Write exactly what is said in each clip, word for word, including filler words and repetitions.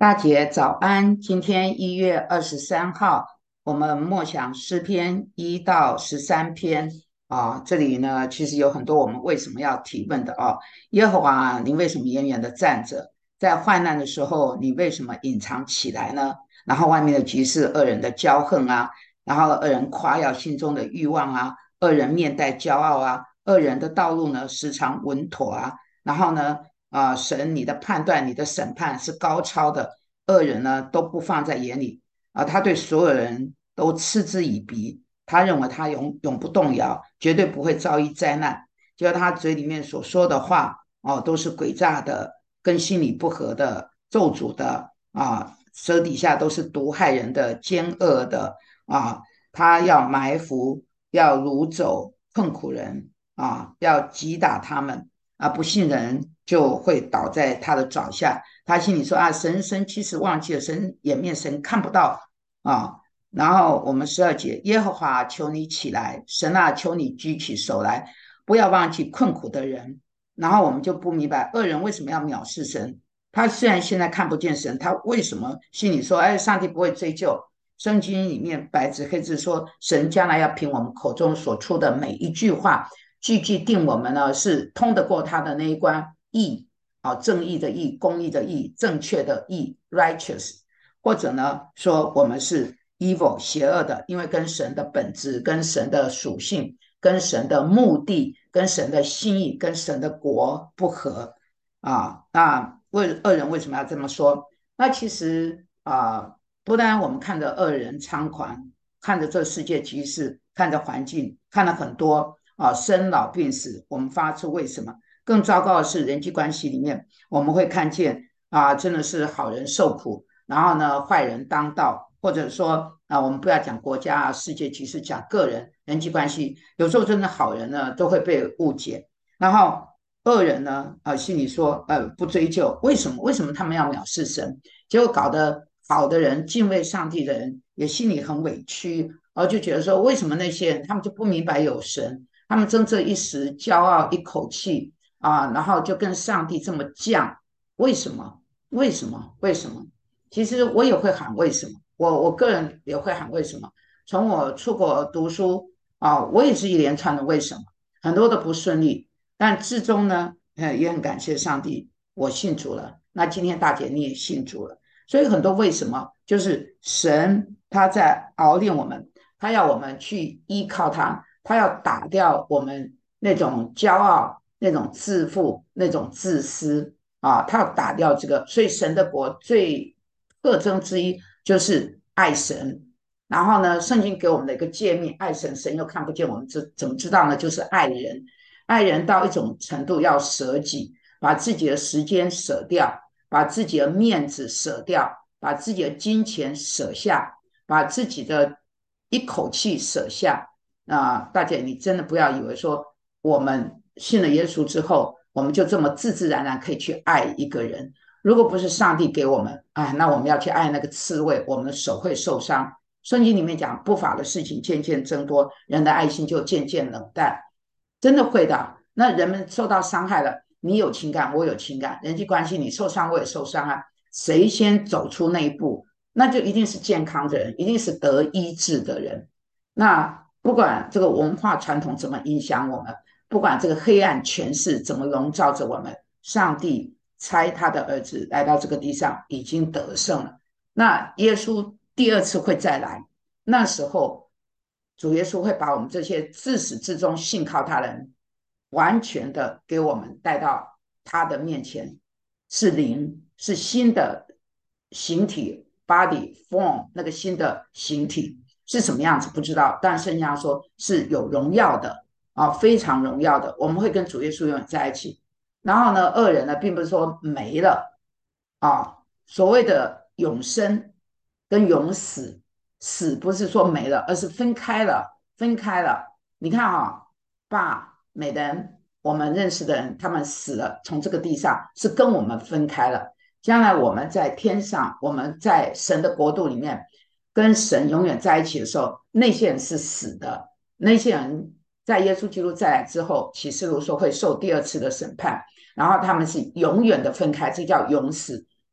大姐早安，今天一月二十三号，我们默想诗篇一到十三篇啊。这里呢，其实有很多我们为什么要提问的啊。耶和华，你为什么远远的站着？在患难的时候，你为什么隐藏起来呢？然后外面的局势，恶人的骄横啊，然后恶人夸耀心中的欲望啊，恶人面带骄傲啊，恶人的道路呢时常稳妥啊。然后呢，啊、神你的判断、你的审判是高超的。恶人呢都不放在眼里啊，他对所有人都嗤之以鼻，他认为他永永不动摇，绝对不会遭遇灾难。结果他嘴里面所说的话哦，都是诡诈的，跟心里不合的、咒诅的啊，舌底下都是毒害人的、奸恶的啊，他要埋伏，要掳走困苦人啊，要击打他们啊，不信人就会倒在他的爪下。他心里说啊，神神其实忘记了，神掩面，神看不到啊。然后我们十二节，耶和华求你起来，神啊，求你举起手来，不要忘记困苦的人。然后我们就不明白恶人为什么要藐视神。他虽然现在看不见神，他为什么心里说，哎，上帝不会追究？圣经里面白纸黑字说，神将来要凭我们口中所出的每一句话，句句定我们呢是通得过他的那一关义。啊，正义的义，公义的义，正确的义 （righteous），或者呢说我们是 evil 邪恶的，因为跟神的本质、跟神的属性、跟神的目的、跟神的心意、跟神的国不合啊。那为恶人为什么要这么说？那其实啊，不单我们看着恶人猖狂，看着这世界局势，看着环境，看了很多啊生老病死，我们发出为什么？更糟糕的是，人际关系里面，我们会看见啊，真的是好人受苦，然后呢，坏人当道，或者说啊，我们不要讲国家啊、世界局势，讲个人人际关系，有时候真的好人呢都会被误解，然后恶人呢，啊，心里说，呃，不追究，为什么？为什么他们要藐视神？结果搞得好的人、敬畏上帝的人也心里很委屈，然后就觉得说，为什么那些人他们就不明白有神？他们争这一时骄傲一口气，啊，然后就跟上帝这么犟，为什么？为什么？为什么？其实我也会喊为什么，我我个人也会喊为什么。从我出国读书啊，我也是一连串的为什么，很多的不顺利，但至终呢，呃，也很感谢上帝，我信主了。那今天大姐你也信主了，所以很多为什么，就是神他在熬练我们，他要我们去依靠他，他要打掉我们那种骄傲、那种自负、那种自私啊，他要打掉这个。所以神的国最特征之一就是爱神。然后呢，圣经给我们的一个诫命，爱神，神又看不见我们，这怎么知道呢？就是爱人，爱人到一种程度要舍己，把自己的时间舍掉，把自己的面子舍掉，把自己的金钱舍下，把自己的一口气舍下。啊、呃大姐，你真的不要以为说我们信了耶稣之后，我们就这么自自然然可以去爱一个人。如果不是上帝给我们，哎，那我们要去爱那个刺猬，我们的手会受伤。圣经里面讲，不法的事情渐渐增多，人的爱心就渐渐冷淡，真的会的。那人们受到伤害了，你有情感，我有情感，人际关系你受伤，我也受伤啊。谁先走出那一步，那就一定是健康的人，一定是得医治的人。那不管这个文化传统怎么影响我们，不管这个黑暗权势怎么笼罩着我们，上帝差他的儿子来到这个地上，已经得胜了。那耶稣第二次会再来，那时候主耶稣会把我们这些自始至终信靠他的人，完全的给我们带到他的面前，是灵，是新的形体 body form 那个新的形体是什么样子不知道，但圣经上说是有荣耀的啊，非常荣耀的，我们会跟主耶稣永远在一起。然后呢，恶人呢，并不是说没了啊，所谓的永生跟永死，死不是说没了，而是分开了，分开了。你看哈、哦，爸、美的人，我们认识的人，他们死了，从这个地上是跟我们分开了。将来我们在天上，我们在神的国度里面，跟神永远在一起的时候，那些人是死的，那些人在耶稣基督再来之后，启示录说会受第二次的审判，然后他们是永远的分开，这叫永死。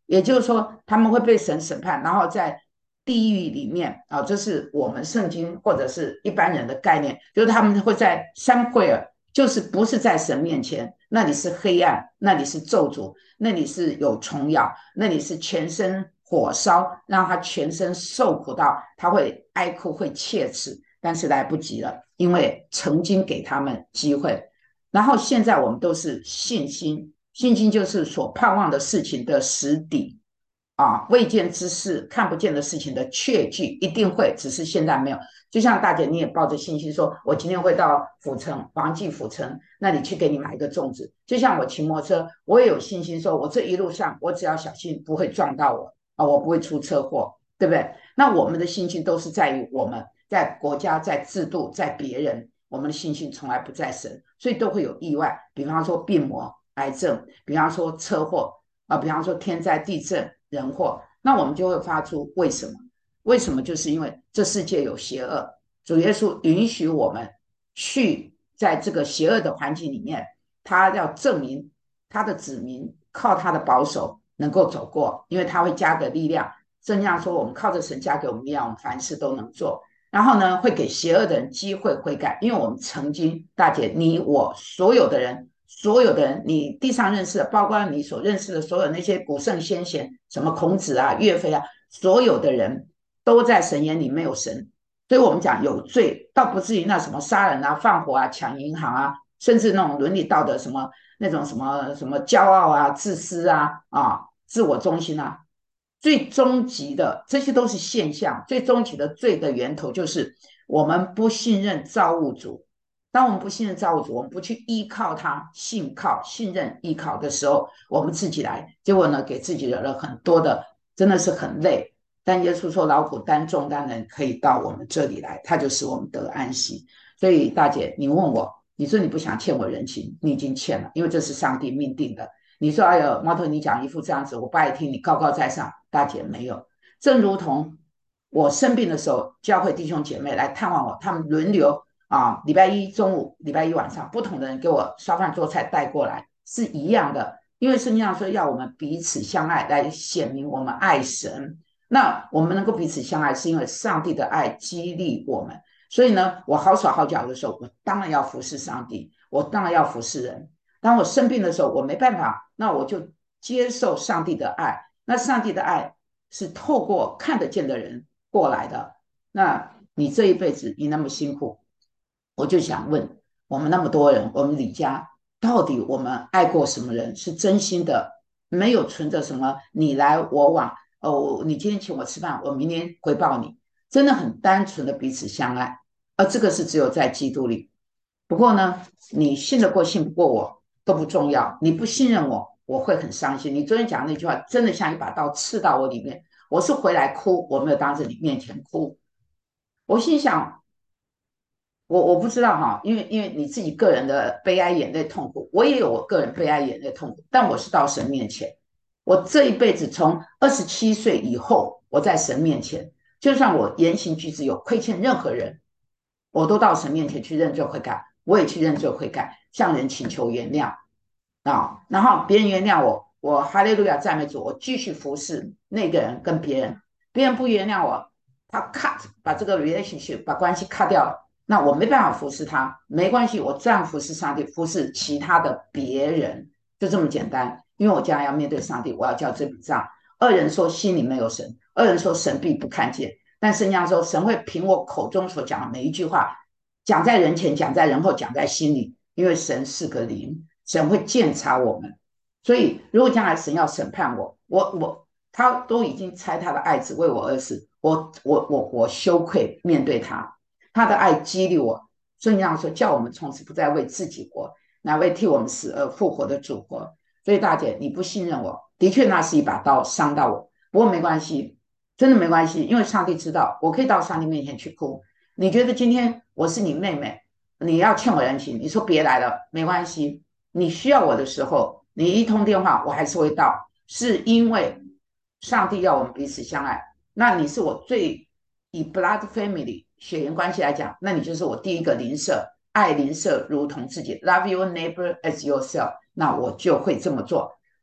也就是说他们会被神审判，然后在地狱里面啊，这是我们圣经或者是一般人的概念，就是他们会在山会尔，就是不是在神面前，那里是黑暗，那里是咒诅，那里是有虫咬，那里是全身火烧，让他全身受苦到他会哀哭会切齿，但是来不及了，因为曾经给他们机会。然后现在我们都是信心，信心就是所盼望的事情的实底啊，未见之事、看不见的事情的确据，一定会，只是现在没有。就像大姐，你也抱着信心说，我今天会到府城王记府城那里去给你买一个粽子。就像我骑摩托车，我也有信心说，我这一路上我只要小心，不会撞到我啊，我不会出车祸，对不对？那我们的信心都是在于我们在国家、在制度、在别人，我们的信心从来不在神，所以都会有意外。比方说病魔、癌症，比方说车祸啊，比方说天灾地震。人祸，那我们就会发出为什么？为什么？就是因为这世界有邪恶，主耶稣允许我们去在这个邪恶的环境里面，他要证明他的子民靠他的保守能够走过，因为他会加个力量。正样说，我们靠着神加给我们力量，我们凡事都能做。然后呢，会给邪恶的人机会悔改，因为我们曾经，大姐，你我所有的人所有的人，你地上认识的，包括你所认识的所有那些古圣先贤，什么孔子啊、岳飞啊，所有的人都在神眼里没有神，所以我们讲有罪，倒不至于那什么杀人啊、放火啊、抢银行啊，甚至那种伦理道德什么那种什么什么骄傲啊、自私啊、啊自我中心啊，最终极的这些都是现象，最终极的罪的源头就是我们不信任造物主。当我们不信任造物主，我们不去依靠他、信靠、信任、依靠的时候，我们自己来，结果呢，给自己惹了很多的，真的是很累。但耶稣说，劳苦担重担的人可以到我们这里来，他就使我们得安息。所以大姐，你问我，你说你不想欠我人情，你已经欠了，因为这是上帝命定的。你说，哎呦，猫头你讲一副这样子，我不爱听，你高高在上。大姐没有，正如同我生病的时候，教会弟兄姐妹来探望我，他们轮流啊，礼拜一中午、礼拜一晚上，不同的人给我烧饭做菜带过来，是一样的。因为圣经上说要我们彼此相爱，来显明我们爱神。那我们能够彼此相爱，是因为上帝的爱激励我们。所以呢，我好手好脚的时候，我当然要服侍上帝，我当然要服侍人。当我生病的时候，我没办法，那我就接受上帝的爱。那上帝的爱是透过看得见的人过来的。那你这一辈子你那么辛苦，我就想问，我们那么多人，我们李家到底我们爱过什么人？是真心的，没有存着什么你来我往哦，你今天请我吃饭，我明天回报你，真的很单纯的彼此相爱。而这个是只有在基督里。不过呢，你信得过信不过我都不重要，你不信任我，我会很伤心。你昨天讲的那句话，真的像一把刀刺到我里面。我是回来哭，我没有当着你面前哭。我心想，我我不知道哈，因为因为你自己个人的悲哀、眼泪、痛苦，我也有我个人悲哀、眼泪、痛苦，但我是到神面前，我这一辈子从二十七岁以后，我在神面前，就算我言行举止有亏欠任何人，我都到神面前去认罪悔改，我也去认罪悔改，向人请求原谅啊，然后别人原谅我，我哈利路亚赞美主，我继续服侍那个人跟别人，别人不原谅我，他 cut 把这个 relationship 把关系 cut 掉了。那我没办法服侍他，没关系，我这样服侍上帝，服侍其他的别人，就这么简单。因为我将来要面对上帝，我要交这笔账。二人说心里没有神，二人说神必不看见，但圣经上说神会凭我口中所讲的每一句话，讲在人前，讲在人后，讲在心里，因为神是个灵，神会鉴察我们。所以，如果将来神要审判我，我我他都已经猜他的爱子为我而死，我我我我羞愧面对他。他的爱激励我，圣经上说叫我们从此不再为自己活，乃为替我们死而复活的主活。所以大姐，你不信任我，的确那是一把刀伤到我，不过没关系，真的没关系，因为上帝知道，我可以到上帝面前去哭。你觉得今天我是你妹妹，你要欠我人情，你说别来了，没关系，你需要我的时候，你一通电话，我还是会到，是因为上帝要我们彼此相爱。那你是我最以 blood family 血缘关系来讲，那你就是我第一个邻舍，爱邻舍如同自己，love your neighbor as yourself，那我就会这么做。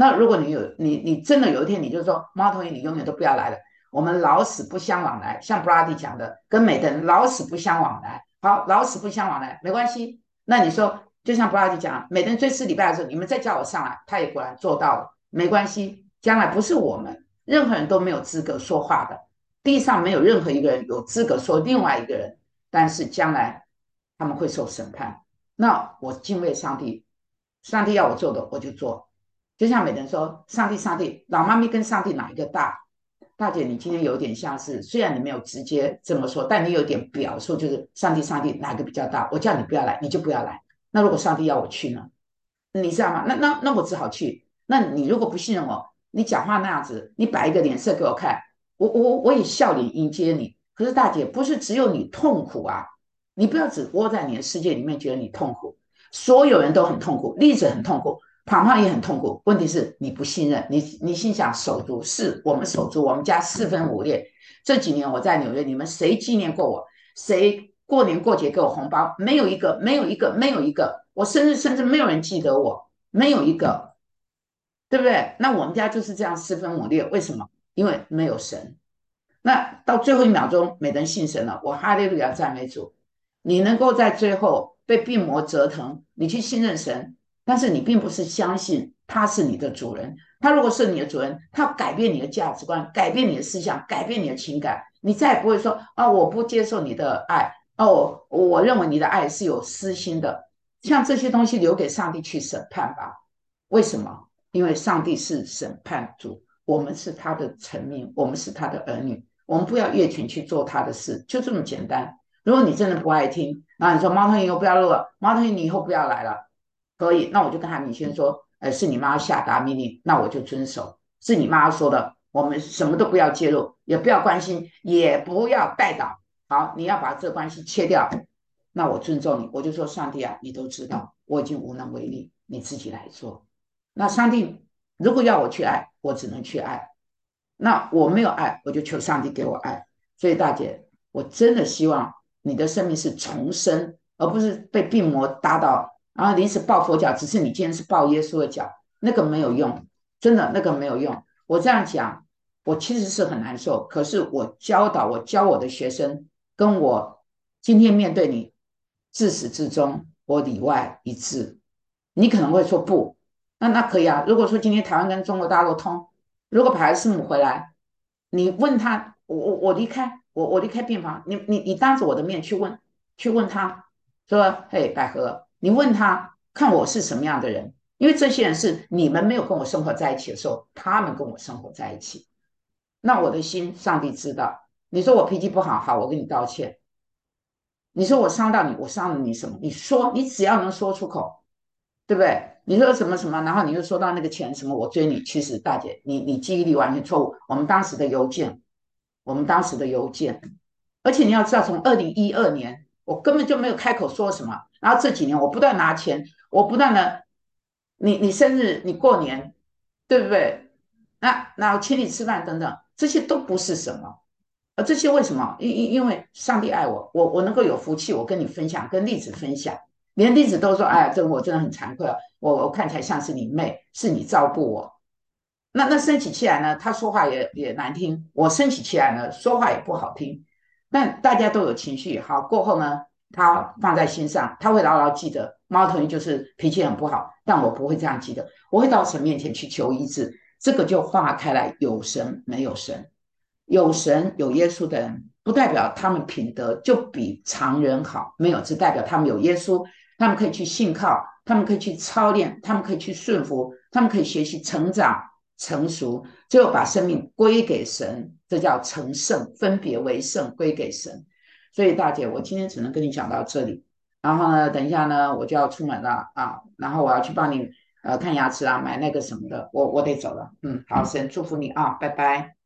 那如果你有你你真的有一天你就说猫头鹰，你永远都不要来了，我们老死不相往来，像布拉迪讲的，跟美的人老死不相往来。好，老死不相往来没关系。那你说，就像布拉迪讲，美的人追思礼拜的时候，你们再叫我上来，他也果然做到了，没关系。将来不是我们任何人都没有资格说话的，地上没有任何一个人有资格说另外一个人，但是将来他们会受审判。那我敬畏上帝，上帝要我做的我就做。就像每人说，上帝，上帝，老妈咪跟上帝哪一个大？大姐，你今天有点像是，虽然你没有直接这么说，但你有点表述，就是上帝，上帝哪个比较大？我叫你不要来，你就不要来。那如果上帝要我去呢？你知道吗？那那那我只好去。那你如果不信任我，你讲话那样子，你摆一个脸色给我看，我我我也笑脸迎接你。可是大姐，不是只有你痛苦啊，你不要只窝在你的世界里面觉得你痛苦，所有人都很痛苦，栗子很痛苦，胖胖也很痛苦。问题是你不信任，你你心想手足，是我们手足，我们家四分五裂。这几年我在纽约，你们谁纪念过我？谁过年过节给我红包？没有一个，没有一个，没有一个。我生日甚至没有人记得我，没有一个，对不对？那我们家就是这样四分五裂，为什么？因为没有神。那到最后一秒钟，每人信神了，我哈利路亚赞美主。你能够在最后被病魔折腾，你去信任神，但是你并不是相信他是你的主人。他如果是你的主人，他改变你的价值观，改变你的思想，改变你的情感，你再也不会说啊，我不接受你的爱，哦，我认为你的爱是有私心的。像这些东西留给上帝去审判吧。为什么？因为上帝是审判主，我们是他的臣民，我们是他的儿女。我们不要越权去做他的事，就这么简单。如果你真的不爱听，那你说猫头鹰以后不要录了，猫头鹰你以后不要来了，可以，那我就跟韩明轩说，呃，是你妈下达命令，那我就遵守。是你妈说的，我们什么都不要介入，也不要关心，也不要带导。好，你要把这个关系切掉，那我尊重你，我就说上帝啊，你都知道，我已经无能为力，你自己来做。那上帝如果要我去爱，我只能去爱。那我没有爱，我就求上帝给我爱。所以大姐，我真的希望你的生命是重生，而不是被病魔打倒，然后临时抱佛脚，只是你今天是抱耶稣的脚，那个没有用，真的那个没有用。我这样讲，我其实是很难受，可是我教导我教我的学生，跟我今天面对你，自始至终我里外一致。你可能会说不，那那可以啊。如果说今天台湾跟中国大陆通，如果排师母回来，你问他，我我我离开，我我离开病房，你你你当着我的面去问，去问他说，嘿，百合，你问他看我是什么样的人，因为这些人是你们没有跟我生活在一起的时候，他们跟我生活在一起。那我的心，上帝知道。你说我脾气不好，好，我跟你道歉。你说我伤到你，我伤了你什么？你说，你只要能说出口，对不对？你说什么什么，然后你又说到那个钱什么，我追你，其实大姐，你你记忆力完全错误。我们当时的邮件，我们当时的邮件，而且你要知道，从二零一二年，我根本就没有开口说什么，然后这几年我不断拿钱，我不断的，你你生日，你过年，对不对？那那我请你吃饭等等，这些都不是什么。而这些为什么？因因因为上帝爱我，我我能够有福气，我跟你分享，跟栗子分享，连栗子都说：“哎呀，这我真的很惭愧啊，我我看起来像是你妹，是你照顾我。”那那生起气来呢，他说话也也难听；我生起气来呢，说话也不好听。但大家都有情绪，好过后呢，他放在心上，他会牢牢记得。猫头鹰就是脾气很不好，但我不会这样记得，我会到神面前去求医治，这个就化开来，有神没有神。有神有耶稣的人，不代表他们品德就比常人好，没有，只代表他们有耶稣，他们可以去信靠，他们可以去操练，他们可以去顺服，他们可以学习成长成熟，最后把生命归给神，这叫成圣，分别为圣，归给神。所以大姐，我今天只能跟你讲到这里，然后呢，等一下呢，我就要出门了啊，然后我要去帮你呃看牙齿啊，买那个什么的，我我得走了，嗯，好，神祝福你啊，拜拜。